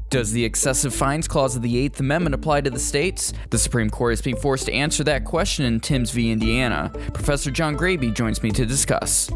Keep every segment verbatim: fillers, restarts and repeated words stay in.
Does the excessive fines clause of the Eighth Amendment apply to the states? The Supreme Court is being forced to answer that question in Timbs v. Indiana. Professor John Graby joins me to discuss.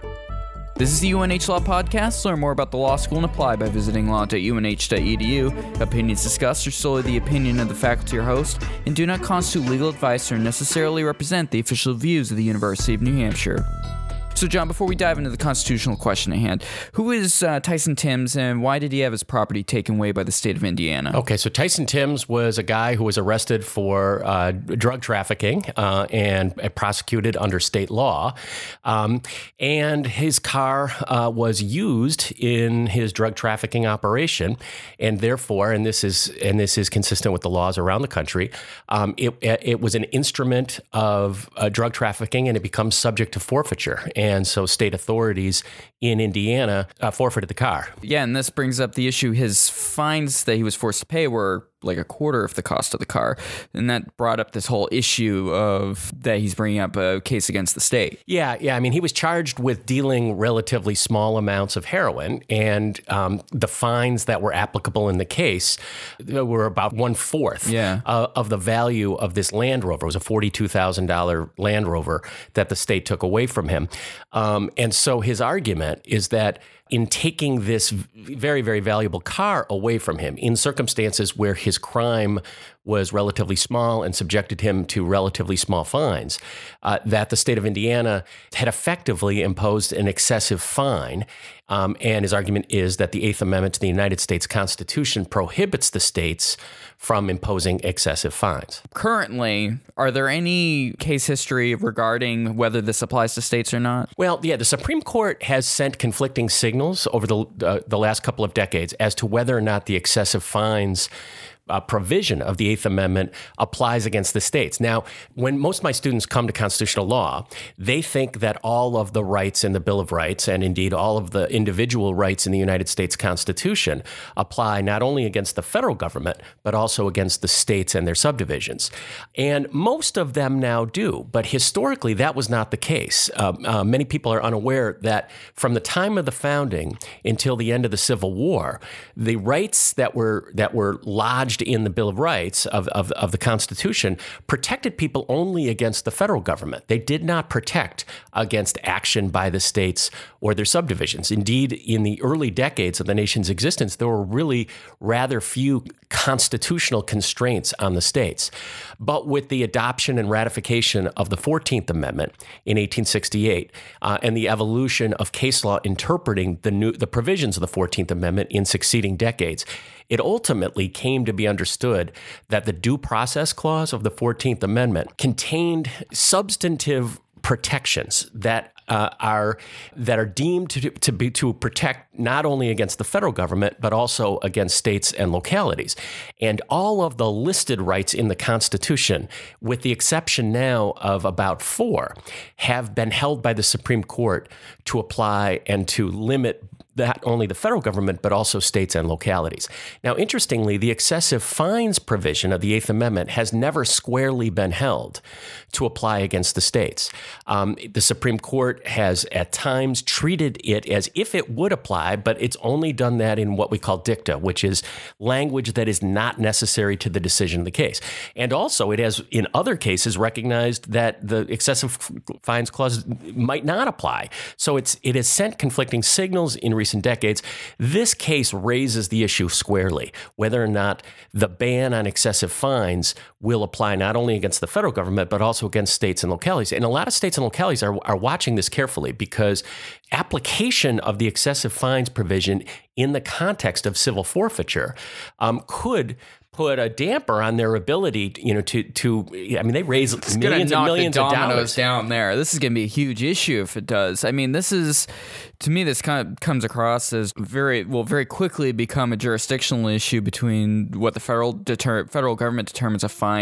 This is the U N H Law Podcast. Learn more about the law school and apply by visiting law dot u n h dot e d u. Opinions discussed are solely the opinion of the faculty or host and do not constitute legal advice or necessarily represent the official views of the University of New Hampshire. So, John, before we dive into the constitutional question at hand, who is uh, Tyson Timbs and why did he have his property taken away by the state of Indiana? Okay, so Tyson Timbs was a guy who was arrested for uh, drug trafficking uh, and prosecuted under state law. Um, and his car uh, was used in his drug trafficking operation. And therefore, and this is and this is consistent with the laws around the country, um, it, it was an instrument of uh, drug trafficking and it becomes subject to forfeiture. And And so state authorities in Indiana uh, forfeited the car. Yeah, and this brings up the issue. His fines that he was forced to pay were like a quarter of the cost of the car. And that brought up this whole issue of that he's bringing up a case against the state. Yeah, yeah. I mean, he was charged with dealing relatively small amounts of heroin, and um, the fines that were applicable in the case were about one-fourth yeah. uh, of the value of this Land Rover. It was a forty-two thousand dollars Land Rover that the state took away from him. Um, and so his argument is that in taking this very, very valuable car away from him in circumstances where his crime was relatively small and subjected him to relatively small fines, uh, that the state of Indiana had effectively imposed an excessive fine. Um, and his argument is that the Eighth Amendment to the United States Constitution prohibits the states from imposing excessive fines. Currently, are there any case history regarding whether this applies to states or not? Well, yeah, the Supreme Court has sent conflicting signals over the uh, the last couple of decades as to whether or not the excessive fines Uh, provision of the Eighth Amendment applies against the states. Now, when most of my students come to constitutional law, they think that all of the rights in the Bill of Rights, and indeed all of the individual rights in the United States Constitution, apply not only against the federal government, but also against the states and their subdivisions. And most of them now do, but historically that was not the case. Uh, uh, many people are unaware that from the time of the founding until the end of the Civil War, the rights that were that were lodged in the Bill of Rights of, of, of the Constitution protected people only against the federal government. They did not protect against action by the states or their subdivisions. Indeed, in the early decades of the nation's existence, there were really rather few constitutional constraints on the states. But with the adoption and ratification of the fourteenth Amendment in eighteen sixty-eight uh, and the evolution of case law interpreting the new the provisions of the fourteenth Amendment in succeeding decades, it ultimately came to be understood that the Due Process Clause of the fourteenth Amendment contained substantive protections that uh, are that are deemed to to be to protect not only against the federal government but also against states and localities. And all of the listed rights in the Constitution, with the exception now of about four, have been held by the Supreme Court to apply and to limit not only the federal government, but also states and localities. Now, interestingly, the excessive fines provision of the Eighth Amendment has never squarely been held to apply against the states. Um, the Supreme Court has at times treated it as if it would apply, but it's only done that in what we call dicta, which is language that is not necessary to the decision of the case. And also, it has, in other cases, recognized that the excessive fines clause might not apply. So it's it has sent conflicting signals in recent decades. This case raises the issue squarely, whether or not the ban on excessive fines will apply not only against the federal government, but also against states and localities. And a lot of states and localities are, are watching this carefully because application of the excessive fines provision in the context of civil forfeiture um, could put a damper on their ability, you know, to, to I mean, they raise it's millions and millions the of dollars down there. This is going to be a huge issue if it does. I mean, this is, to me, this kind of comes across as very, will very quickly become a jurisdictional issue between what the federal deter- federal government determines a fine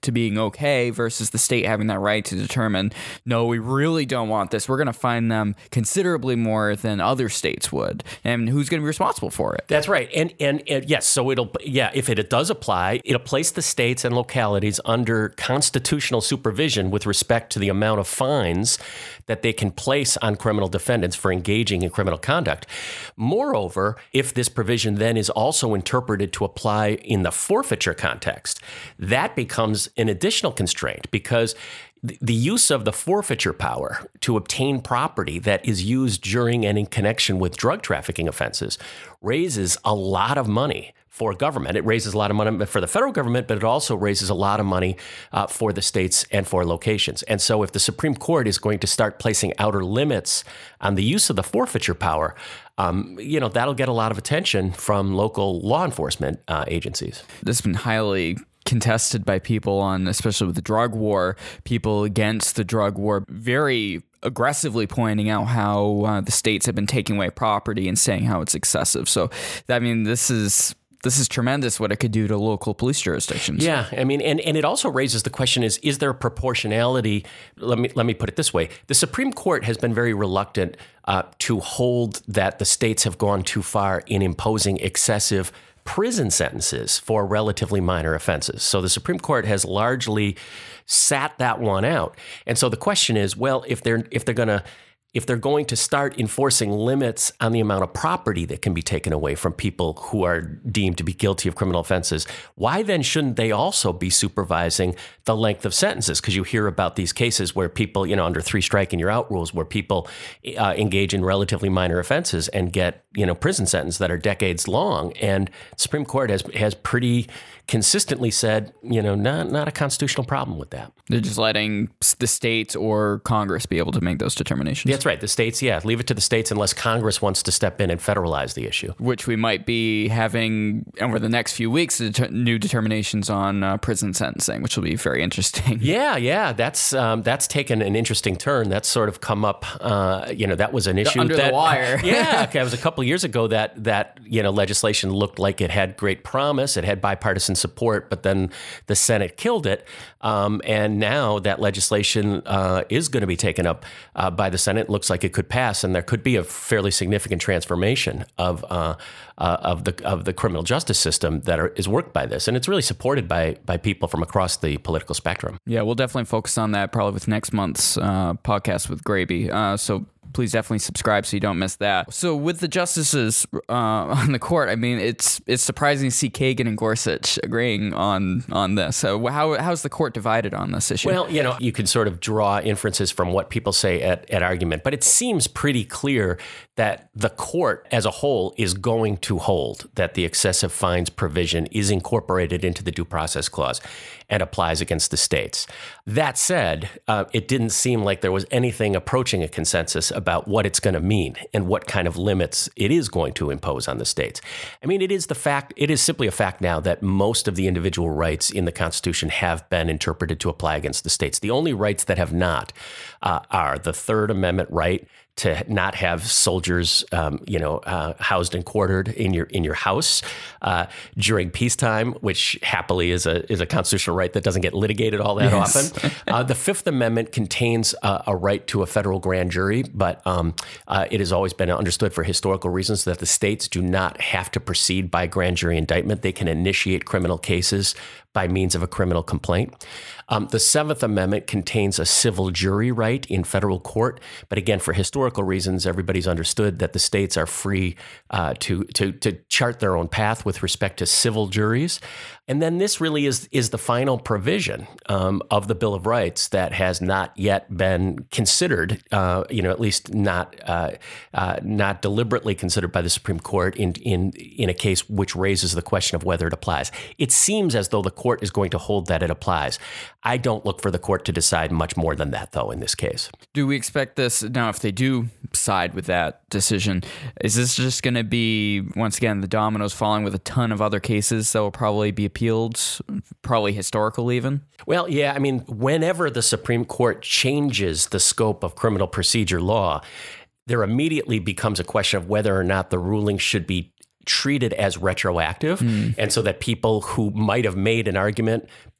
to being okay versus the state having that right to determine, no, we really don't want this. We're going to fine them considerably more than other states would. And who's going to be responsible for it? That's right. And, and, and yes, so it'll, yeah, if it, it does apply, it'll place the states and localities under constitutional supervision with respect to the amount of fines that they can place on criminal defendants for engaging in criminal conduct. Moreover, if this provision then is also interpreted to apply in the forfeiture context, that becomes an additional constraint, because the use of the forfeiture power to obtain property that is used during and in connection with drug trafficking offenses raises a lot of money for government. It raises a lot of money for the federal government, but it also raises a lot of money uh, for the states and for locations. And so if the Supreme Court is going to start placing outer limits on the use of the forfeiture power, um, you know, that'll get a lot of attention from local law enforcement uh, agencies. This has been highly contested by people on, especially with the drug war, people against the drug war, very aggressively pointing out how uh, the states have been taking away property and saying how it's excessive. So, I mean, this is this is tremendous what it could do to local police jurisdictions. Yeah, I mean, and, and it also raises the question is, is there proportionality? Let me let me put it this way. The Supreme Court has been very reluctant uh, to hold that the states have gone too far in imposing excessive prison sentences for relatively minor offenses. So the Supreme Court has largely sat that one out. And so the question is, well, if they're if they're going to if they're going to start enforcing limits on the amount of property that can be taken away from people who are deemed to be guilty of criminal offenses, why then shouldn't they also be supervising the length of sentences? Because you hear about these cases where people, you know, under three strike and you're out rules, where people uh, engage in relatively minor offenses and get, you know, prison sentences that are decades long. And the Supreme Court has has pretty consistently said, you know, not not a constitutional problem with that. They're just letting the states or Congress be able to make those determinations. That's right. The states, yeah, leave it to the states unless Congress wants to step in and federalize the issue. Which we might be having over the next few weeks, new determinations on uh, prison sentencing, which will be very interesting. Yeah, yeah, that's um, that's taken an interesting turn. That's sort of come up, uh, you know, that was an issue. Under that, the wire. Yeah, okay, it was a couple of years ago that, that, you know, legislation looked like it had great promise. It had bipartisan support, but then the Senate killed it. Um, and now that legislation uh, is going to be taken up uh, by the Senate. It looks like it could pass, and there could be a fairly significant transformation of uh, uh, of the of the criminal justice system that are, is worked by this, and it's really supported by by people from across the political spectrum. Yeah, we'll definitely focus on that probably with next month's uh, podcast with Graby. Uh, so. Please definitely subscribe so you don't miss that. So with the justices uh, on the court, I mean, it's it's surprising to see Kagan and Gorsuch agreeing on on this. So how how's the court divided on this issue? Well, you know, you can sort of draw inferences from what people say at, at argument, but it seems pretty clear that the court as a whole is going to hold that the excessive fines provision is incorporated into the Due Process Clause and applies against the states. That said, uh, it didn't seem like there was anything approaching a consensus about what it's going to mean and what kind of limits it is going to impose on the states. I mean, it is the fact, it is simply a fact now that most of the individual rights in the Constitution have been interpreted to apply against the states. The only rights that have not uh, are the Third Amendment right to not have soldiers, um, you know, uh, housed and quartered in your in your house uh, during peacetime, which happily is a is a constitutional right that doesn't get litigated all that yes. often. Uh, the Fifth Amendment contains uh, a right to a federal grand jury, but um, uh, it has always been understood for historical reasons that the states do not have to proceed by grand jury indictment. They can initiate criminal cases by means of a criminal complaint. Um, the Seventh Amendment contains a civil jury right in federal court, but again, for historical reasons, everybody's understood that the states are free uh, to to to chart their own path with respect to civil juries. And then this really is is the final provision um, of the Bill of Rights that has not yet been considered, uh, you know, at least not uh, uh, not deliberately considered by the Supreme Court in in in a case which raises the question of whether it applies. It seems as though the court is going to hold that it applies. I don't look for the court to decide much more than that, though, in this case. Do we expect this now? If they do side with that decision, is this just going to be once again the dominoes falling with a ton of other cases that will probably be appealed, probably historical even? Well, yeah. I mean, whenever the Supreme Court changes the scope of criminal procedure law, there immediately becomes a question of whether or not the ruling should be treated as retroactive. Mm. And so that people who might have made an argument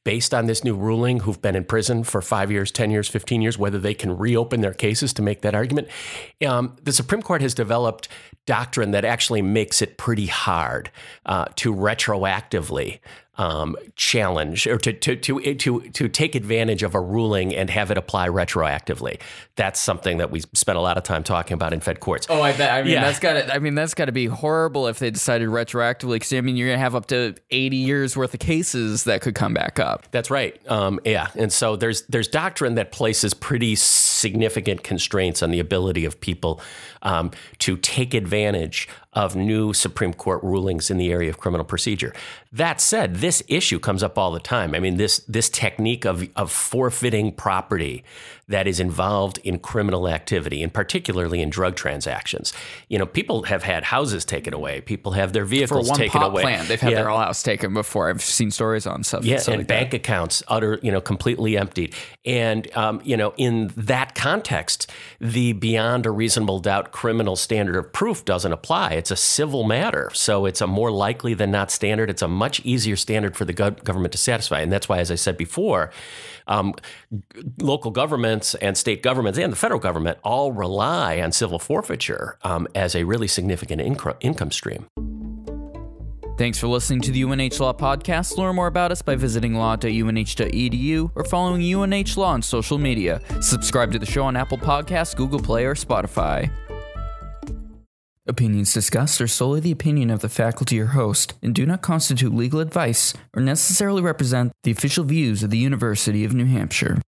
based on this new ruling who've been in prison for five years, ten years, fifteen years, whether they can reopen their cases to make that argument. Um, the Supreme Court has developed doctrine that actually makes it pretty hard uh, to retroactively Um, challenge or to, to to to to take advantage of a ruling and have it apply retroactively. That's something that we spent a lot of time talking about in Fed courts. Oh, I bet. I mean, Yeah. that's got to. I mean, that's got to be horrible if they decided retroactively. Because I mean, you're gonna have up to eighty years worth of cases that could come back up. That's right. Um, yeah, and so there's there's doctrine that places pretty significant constraints on the ability of people um, to take advantage of new Supreme Court rulings in the area of criminal procedure. That said, this issue comes up all the time. I mean, this this technique of of forfeiting property that is involved in criminal activity, and particularly in drug transactions. You know, people have had houses taken away. People have their For vehicles one taken pot away. plant, they've had Yeah. their whole house taken before. I've seen stories on stuff. Yeah, stuff and like bank that. accounts utter, you know, completely emptied. And, um, you know, in that context, the beyond a reasonable doubt criminal standard of proof doesn't apply. It's a civil matter. So it's a more likely than not standard. It's a much easier standard for the gov- government to satisfy. And that's why, as I said before, um, local governments and state governments and the federal government all rely on civil forfeiture um, as a really significant inc- income stream. Thanks for listening to the U N H Law Podcast. Learn more about us by visiting law dot U N H dot E D U or following U N H Law on social media. Subscribe to the show on Apple Podcasts, Google Play, or Spotify. Opinions discussed are solely the opinion of the faculty or host and do not constitute legal advice or necessarily represent the official views of the University of New Hampshire.